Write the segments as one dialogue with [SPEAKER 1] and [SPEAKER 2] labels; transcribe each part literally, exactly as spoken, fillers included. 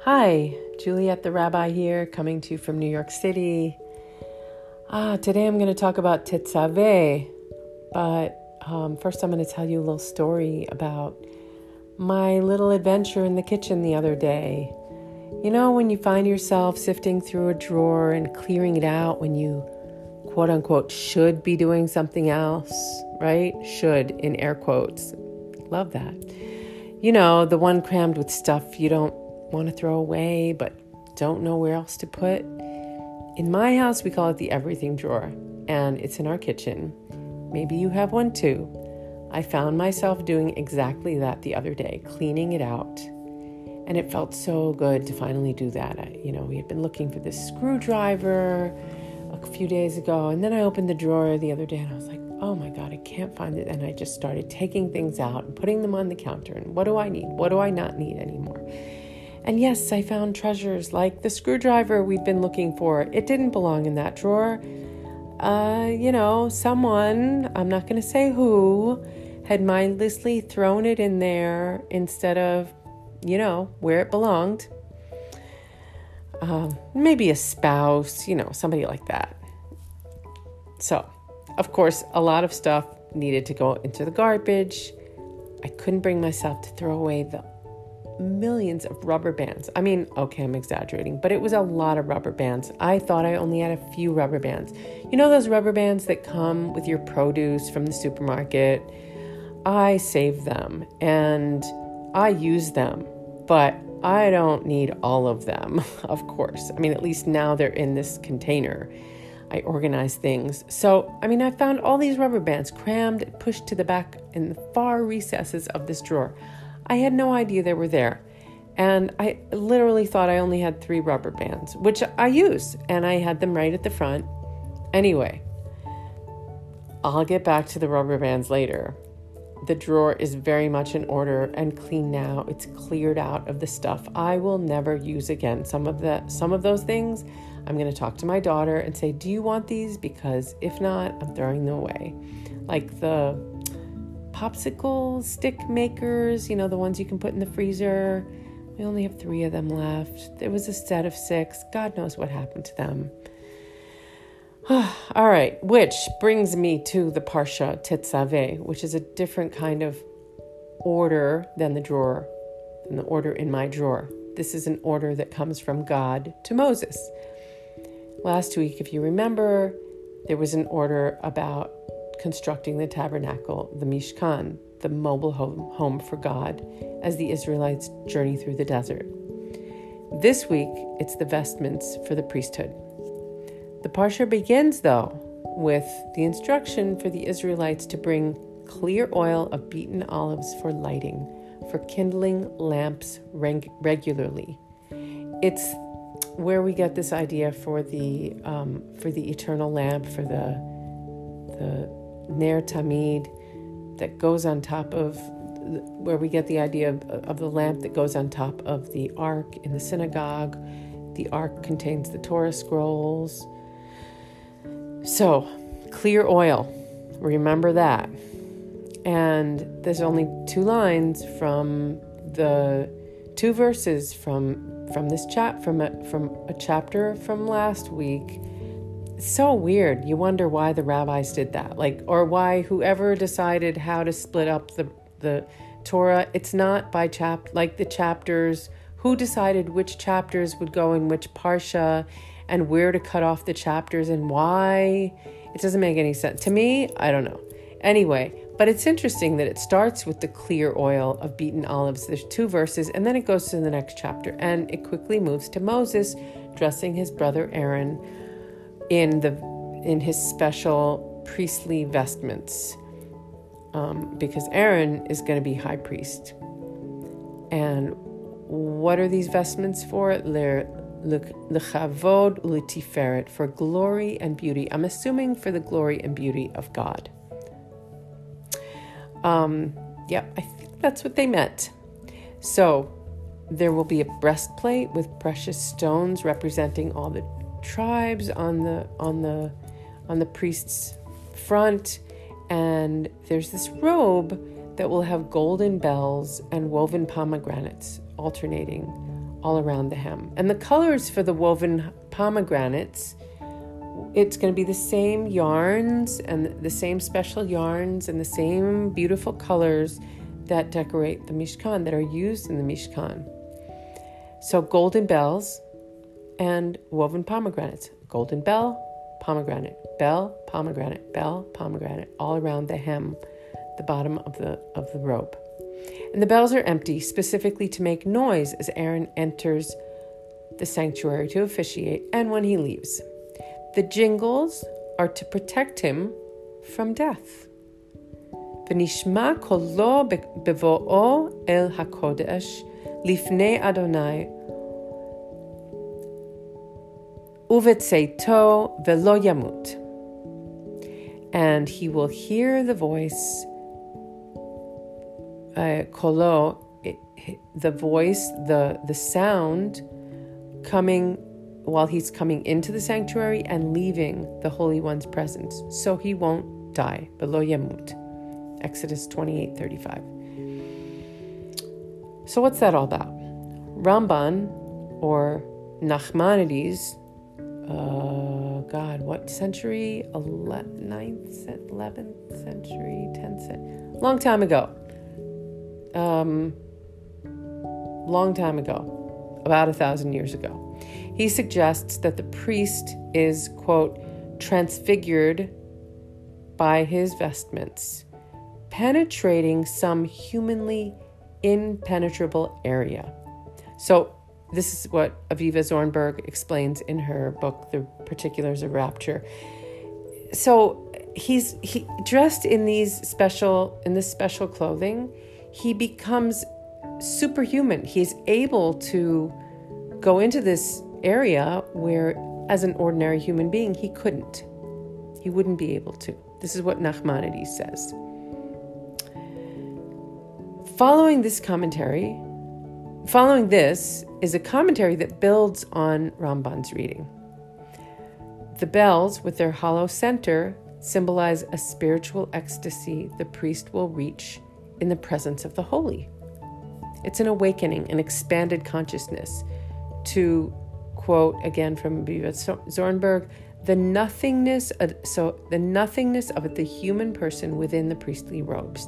[SPEAKER 1] Hi, Juliet the Rabbi here, coming to you from New York City. Ah, today I'm going to talk about Tetzaveh, but um, first I'm going to tell you a little story about my little adventure in the kitchen the other day. You know, when you find yourself sifting through a drawer and clearing it out when you, quote unquote, should be doing something else, right? Should, in air quotes. Love that. You know, the one crammed with stuff you don't want to throw away, but don't know where else to put. In my house, we call it the everything drawer, and it's in our kitchen. Maybe you have one too. I found myself doing exactly that the other day, cleaning it out. And it felt so good to finally do that. I, you know, we had been looking for this screwdriver a few days ago, and then I opened the drawer the other day and I was like, oh my God, I can't find it. And I just started taking things out and putting them on the counter. And what do I need? What do I not need anymore? And yes, I found treasures like the screwdriver we'd been looking for. It didn't belong in that drawer. Uh, you know, someone, I'm not going to say who, had mindlessly thrown it in there instead of, you know, where it belonged. Um, maybe a spouse, you know, somebody like that. So, of course, a lot of stuff needed to go into the garbage. I couldn't bring myself to throw away the millions of rubber bands. I mean, okay, I'm exaggerating, but it was a lot of rubber bands. I thought I only had a few rubber bands. You know those rubber bands that come with your produce from the supermarket? I save them and I use them, but I don't need all of them, of course. I mean, at least now they're in this container. I organize things. So, I mean, I found all these rubber bands crammed, pushed to the back in the far recesses of this drawer. I had no idea they were there. And I literally thought I only had three rubber bands, which I use, and I had them right at the front. Anyway, I'll get back to the rubber bands later. The drawer is very much in order and clean now. It's cleared out of the stuff I will never use again. Some of the some of those things, I'm going to talk to my daughter and say, do you want these? Because if not, I'm throwing them away. Like the popsicle stick makers, you know, the ones you can put in the freezer. We only have three of them left. There was a set of six. God knows what happened to them. All right, which brings me to the Parsha Tetzaveh, which is a different kind of order than the drawer, than the order in my drawer. This is an order that comes from God to Moses. Last week, if you remember, there was an order about constructing the tabernacle, the Mishkan, the mobile home, home for God, as the Israelites journey through the desert. This week, it's the vestments for the priesthood. The Parsha begins, though, with the instruction for the Israelites to bring clear oil of beaten olives for lighting, for kindling lamps reg- regularly. It's where we get this idea for the um, for the eternal lamp, for the the Ner Tamid that goes on top of, where we get the idea of, of the lamp that goes on top of the ark in the synagogue. The ark contains the Torah scrolls. So, clear oil, remember that. And there's only two lines from the two verses from from this chap from a from a chapter from last week. It's so weird. You wonder why the rabbis did that, like, or why whoever decided how to split up the the Torah. It's not by chap like the chapters. Who decided which chapters would go in which parsha, and where to cut off the chapters and why? It doesn't make any sense to me. I don't know. Anyway, but it's interesting that it starts with the clear oil of beaten olives. There's two verses, and then it goes to the next chapter, and it quickly moves to Moses dressing his brother Aaron in the in his special priestly vestments, um, because Aaron is going to be high priest. And what are these vestments for? They're L'chavod u'letiferet, for glory and beauty. I'm assuming for the glory and beauty of God. Um, yeah, I think that's what they meant. So there will be a breastplate with precious stones representing all the tribes on the on the on the priest's front, and there's this robe that will have golden bells and woven pomegranates alternating all around the hem. And the colors for the woven pomegranates, it's going to be the same yarns and the same special yarns and the same beautiful colors that decorate the Mishkan, that are used in the Mishkan. So golden bells and woven pomegranates. Golden bell, pomegranate, bell, pomegranate, bell, pomegranate, all around the hem, the bottom of the of the robe. And the bells are empty specifically to make noise as Aaron enters the sanctuary to officiate and when he leaves. The jingles are to protect him from death. V'nishma kolo bevo'o el hakodesh lifnei Adonai uvetzeito velo yamut. And he will hear the voice, uh, kolo, the voice, the, the sound coming while he's coming into the sanctuary and leaving the Holy One's presence. So he won't die. Velo yamut. Exodus twenty-eight thirty-five. So what's that all about? Ramban, or Nachmanides, uh, God, what century? ninth, eleventh century, tenth century? Long time ago. Um, long time ago. About a thousand years ago. He suggests that the priest is, quote, transfigured by his vestments, penetrating some humanly impenetrable area. So this is what Aviva Zornberg explains in her book, The Particulars of Rapture. So he's he dressed in these special in this special clothing. He becomes superhuman. He's able to go into this area where, as an ordinary human being, he couldn't. He wouldn't be able to. This is what Nachmanides says. Following this commentary, following this is a commentary that builds on Ramban's reading. The bells, with their hollow center, symbolize a spiritual ecstasy the priest will reach in the presence of the holy. It's an awakening, an expanded consciousness to, quote again from Aviva Zornberg, the nothingness of, so the nothingness of the human person within the priestly robes.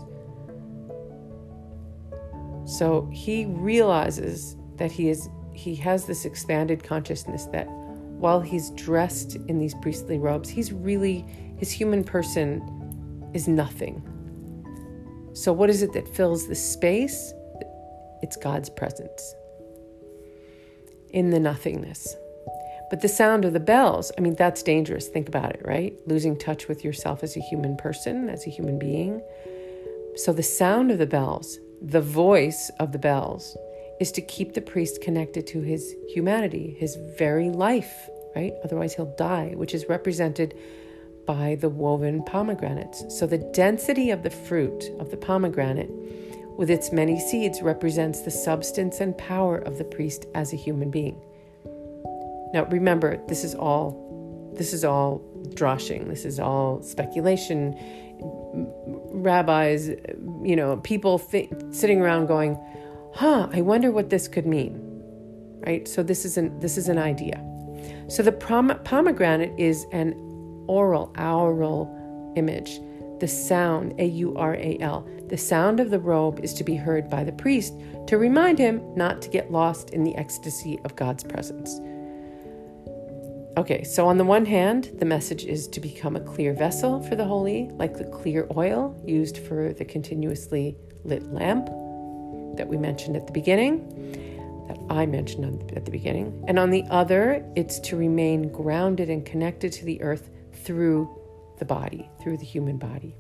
[SPEAKER 1] So he realizes that he is he has this expanded consciousness that while he's dressed in these priestly robes, he's really, his human person is nothing. So what is it that fills the space? It's God's presence in the nothingness. But the sound of the bells, I mean, that's dangerous. Think about it, right? Losing touch with yourself as a human person, as a human being. So the sound of the bells, the voice of the bells, is to keep the priest connected to his humanity, his very life, right? Otherwise he'll die, which is represented by the woven pomegranates. So the density of the fruit of the pomegranate with its many seeds represents the substance and power of the priest as a human being. Now remember, this is all this is all droshing, this is all speculation. Rabbis, you know, people th- sitting around going, huh, I wonder what this could mean, right? So this is an this is an idea. So the prom- pomegranate is an oral, aural image. The sound, A U R A L, the sound of the robe is to be heard by the priest to remind him not to get lost in the ecstasy of God's presence. Okay, so on the one hand, the message is to become a clear vessel for the holy, like the clear oil used for the continuously lit lamp that we mentioned at the beginning, that I mentioned at the beginning. And on the other, it's to remain grounded and connected to the earth through the body, through the human body.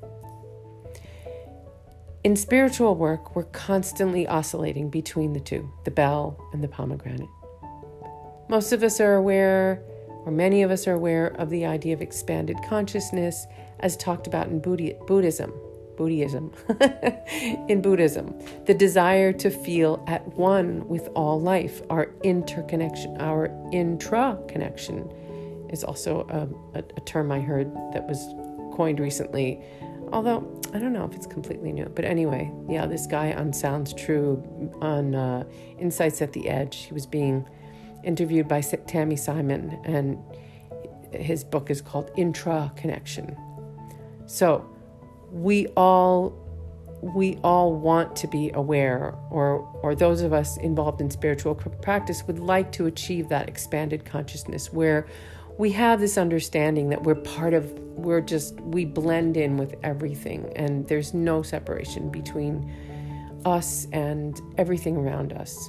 [SPEAKER 1] In spiritual work, we're constantly oscillating between the two, the bell and the pomegranate. Most of us are aware, or many of us are aware of the idea of expanded consciousness as talked about in Buddhism. Buddhism. in Buddhism, the desire to feel at one with all life, our interconnection, our intra-connection is also a, a, a term I heard that was coined recently. Although I don't know if it's completely new, but anyway, yeah, this guy on Sounds True on uh, Insights at the Edge, he was being interviewed by Tammy Simon, and his book is called Intra-Connection. So we all we all want to be aware, or or those of us involved in spiritual practice would like to achieve that expanded consciousness where we have this understanding that we're part of, we're just, we blend in with everything, and there's no separation between us and everything around us,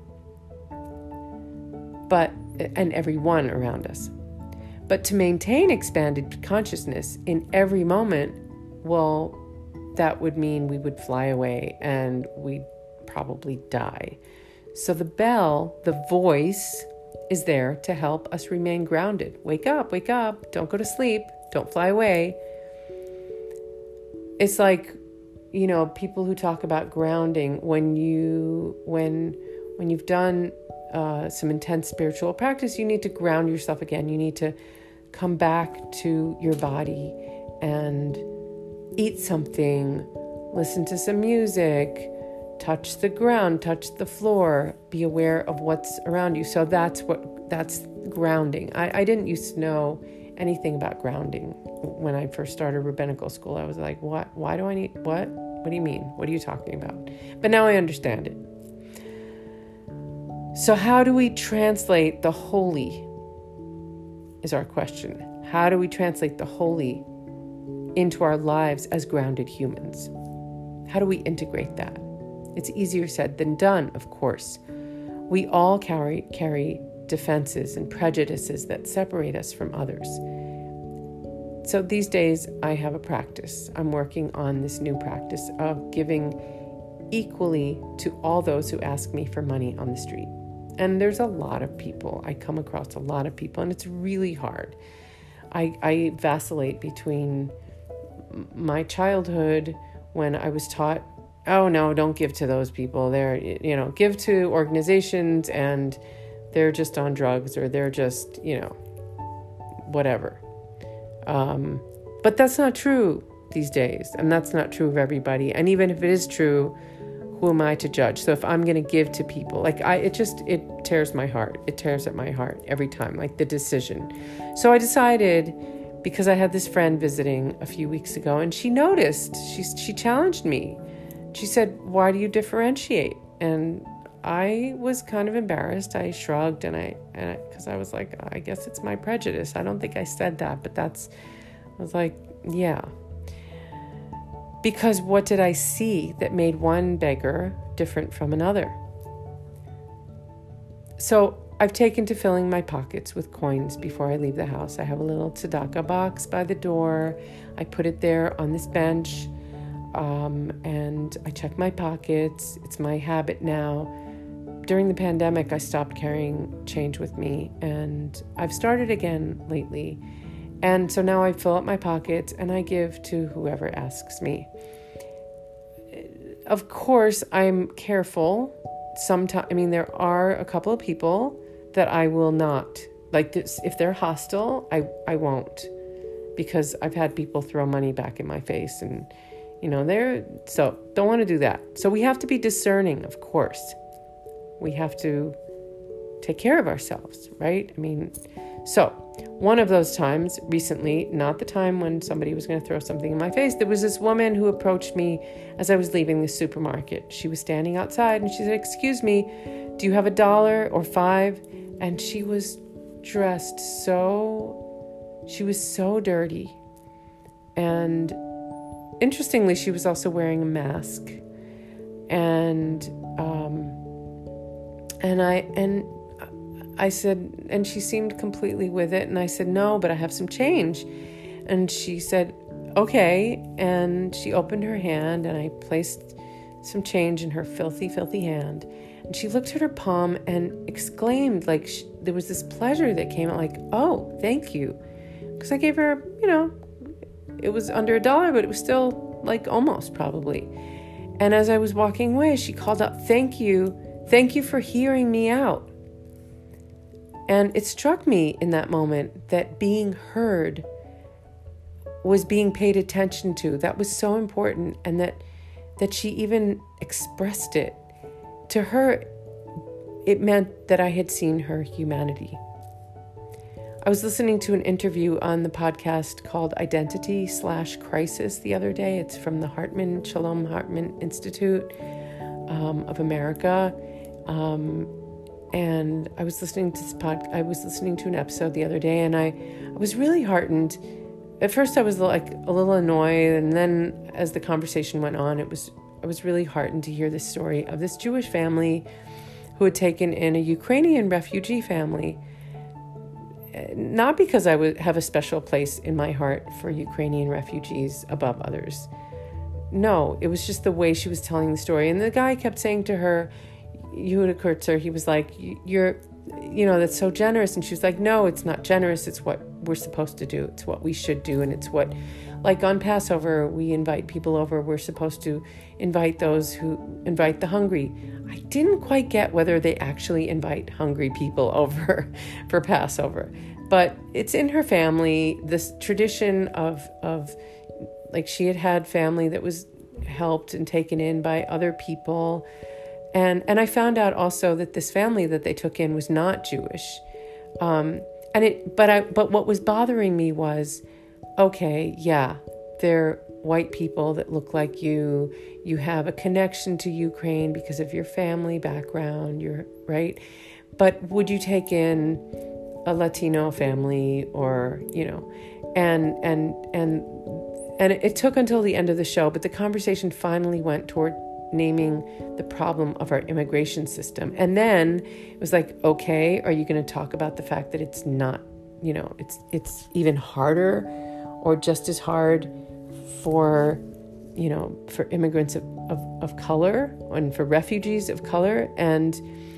[SPEAKER 1] but, and everyone around us. But to maintain expanded consciousness in every moment, well, that would mean we would fly away and we'd probably die. So the bell, the voice, is there to help us remain grounded. Wake up, wake up, don't go to sleep, don't fly away. It's like, you know, people who talk about grounding, when you, when, when you've done uh, some intense spiritual practice, you need to ground yourself again. You need to come back to your body and eat something, listen to some music, touch the ground, touch the floor, be aware of what's around you. So that's what, that's grounding. I, I didn't used to know anything about grounding. When I first started rabbinical school, I was like, what, why do I need, what? What do you mean? What are you talking about? But now I understand it. So how do we translate the holy is our question. How do we translate the holy into our lives as grounded humans? How do we integrate that? It's easier said than done, of course. We all carry carry defenses and prejudices that separate us from others. So these days I have a practice. I'm working on this new practice of giving equally to all those who ask me for money on the street. And there's a lot of people. I come across a lot of people, and it's really hard. I, I vacillate between my childhood, when I was taught, oh no, don't give to those people. They're, you know, give to organizations and they're just on drugs, or they're just, you know, whatever. Um, but that's not true these days. And that's not true of everybody. And even if it is true, who am I to judge? So if I'm going to give to people, like I, it just, it tears my heart. It tears at my heart every time, like the decision. So I decided, because I had this friend visiting a few weeks ago, and she noticed, she, she challenged me. She said, why do you differentiate? And I was kind of embarrassed. I shrugged, and I, and because I, I was like, I guess it's my prejudice. I don't think I said that, but that's, I was like, yeah. Because what did I see that made one beggar different from another? So I've taken to filling my pockets with coins before I leave the house. I have a little tzedakah box by the door. I put it there on this bench, um, and I check my pockets. It's my habit now. During the pandemic, I stopped carrying change with me, and I've started again lately. And so now I fill up my pockets and I give to whoever asks me. Of course, I'm careful. Sometimes, I mean, there are a couple of people that I will not, like this, if they're hostile, I, I won't, because I've had people throw money back in my face, and, you know, they're, so don't want to do that. So we have to be discerning, of course. We have to take care of ourselves, right? I mean, so one of those times recently, not the time when somebody was going to throw something in my face, there was this woman who approached me as I was leaving the supermarket. She was standing outside and she said, excuse me, do you have a dollar or five? And she was dressed so, she was so dirty. And interestingly, she was also wearing a mask. And, um, and I, and I said, and she seemed completely with it. And I said, no, but I have some change. And she said, okay. And she opened her hand and I placed some change in her filthy, filthy hand. And she looked at her palm and exclaimed, like, she, there was this pleasure that came out, like, oh, thank you. Because I gave her, you know, it was under a dollar, but it was still like almost probably. And as I was walking away, she called out, thank you. Thank you for hearing me out. And it struck me in that moment that being heard was being paid attention to. That was so important, and that that she even expressed it. To her, it meant that I had seen her humanity. I was listening to an interview on the podcast called Identity slash Crisis the other day. It's from the Hartman, Shalom Hartman Institute um, of America. Um, and I was listening to this pod, I was listening to an episode the other day, and I, I was really heartened. At first I was like a little annoyed, and then as the conversation went on, it was I was really heartened to hear this story of this Jewish family who had taken in a Ukrainian refugee family. Not because I would have a special place in my heart for Ukrainian refugees above others. No, it was just the way she was telling the story. And the guy kept saying to her, Yehuda Kurtzer, he was like, you're, you know, that's so generous. And she was like, no, it's not generous. It's what we're supposed to do. It's what we should do. And it's what, like on Passover, we invite people over. We're supposed to invite those who invite the hungry. I didn't quite get whether they actually invite hungry people over for Passover, but it's in her family, this tradition of, of like she had had family that was helped and taken in by other people. And, and I found out also that this family that they took in was not Jewish. Um, and it, but I, but what was bothering me was, okay, yeah, they're white people that look like you. You have a connection to Ukraine because of your family background, you're right. But would you take in a Latino family, or, you know, and, and, and, and it took until the end of the show, but the conversation finally went toward naming the problem of our immigration system. And then it was like, okay, are you going to talk about the fact that it's not, you know, it's, it's even harder or just as hard for, you know, for immigrants of, of, of color and for refugees of color. And,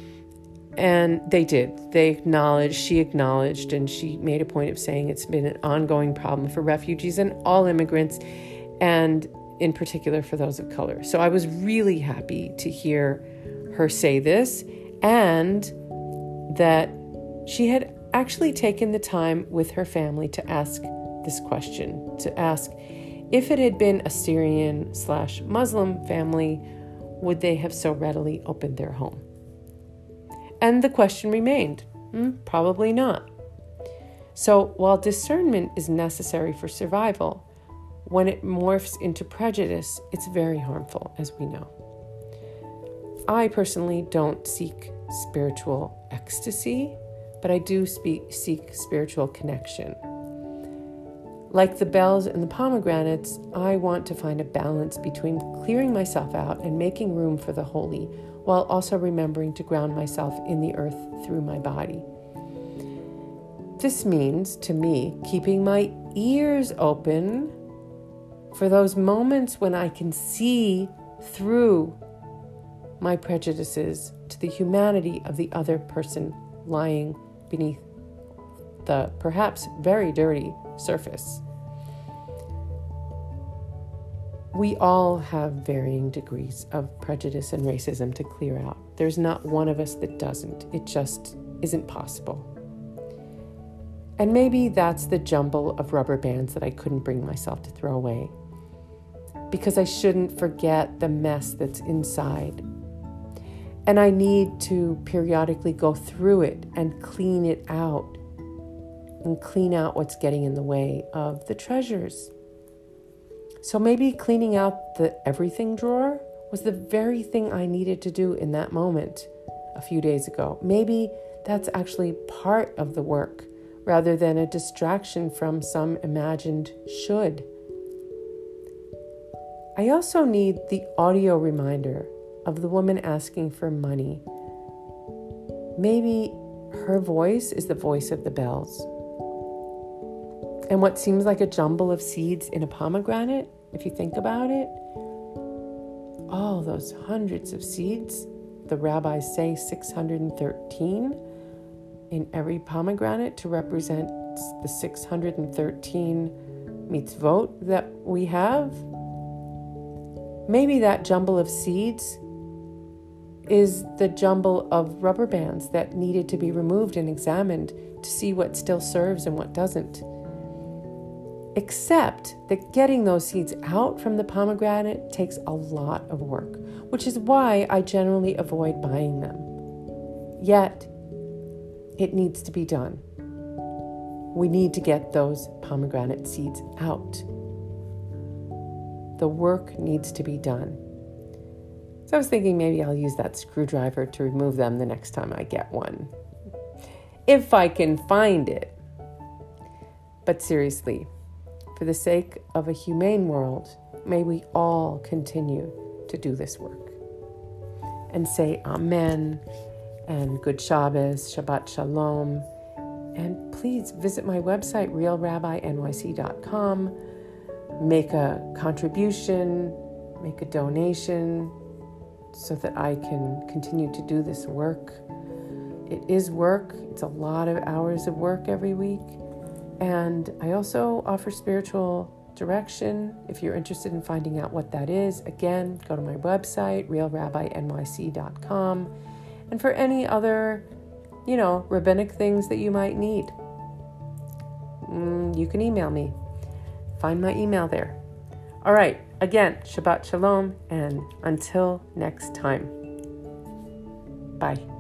[SPEAKER 1] and they did, they acknowledged, she acknowledged, and she made a point of saying it's been an ongoing problem for refugees and all immigrants, and in particular for those of color. So I was really happy to hear her say this, and that she had actually taken the time with her family to ask this question, to ask if it had been a Syrian slash Muslim family, would they have so readily opened their home? And the question remained, hmm, probably not. So while discernment is necessary for survival, when it morphs into prejudice, it's very harmful, as we know. I personally don't seek spiritual ecstasy, but I do speak, seek spiritual connection. Like the bells and the pomegranates, I want to find a balance between clearing myself out and making room for the holy, while also remembering to ground myself in the earth through my body. This means, to me, keeping my ears open for those moments when I can see through my prejudices to the humanity of the other person lying beneath the perhaps very dirty surface. We all have varying degrees of prejudice and racism to clear out. There's not one of us that doesn't. It just isn't possible. And maybe that's the jumble of rubber bands that I couldn't bring myself to throw away, because I shouldn't forget the mess that's inside. And I need to periodically go through it and clean it out, and clean out what's getting in the way of the treasures. So maybe cleaning out the everything drawer was the very thing I needed to do in that moment a few days ago. Maybe that's actually part of the work, rather than a distraction from some imagined should. I also need the audio reminder of the woman asking for money. Maybe her voice is the voice of the bells. And what seems like a jumble of seeds in a pomegranate, if you think about it, all those hundreds of seeds, the rabbis say six hundred thirteen in every pomegranate to represent the six hundred thirteen mitzvot that we have. Maybe that jumble of seeds is the jumble of rubber bands that needed to be removed and examined to see what still serves and what doesn't. Except that getting those seeds out from the pomegranate takes a lot of work, which is why I generally avoid buying them. Yet, it needs to be done. We need to get those pomegranate seeds out. The work needs to be done. So I was thinking maybe I'll use that screwdriver to remove them the next time I get one. If I can find it. But seriously, for the sake of a humane world, may we all continue to do this work. And say Amen, and Good Shabbos, Shabbat Shalom. And please visit my website, real rabbi n y c dot com. Make a contribution, make a donation, so that I can continue to do this work. It is work. It's a lot of hours of work every week. And I also offer spiritual direction. If you're interested in finding out what that is, again, go to my website, real rabbi n y c dot com. And for any other, you know, rabbinic things that you might need, mm, you can email me. Find my email there. All right. Again, Shabbat Shalom, and until next time. Bye.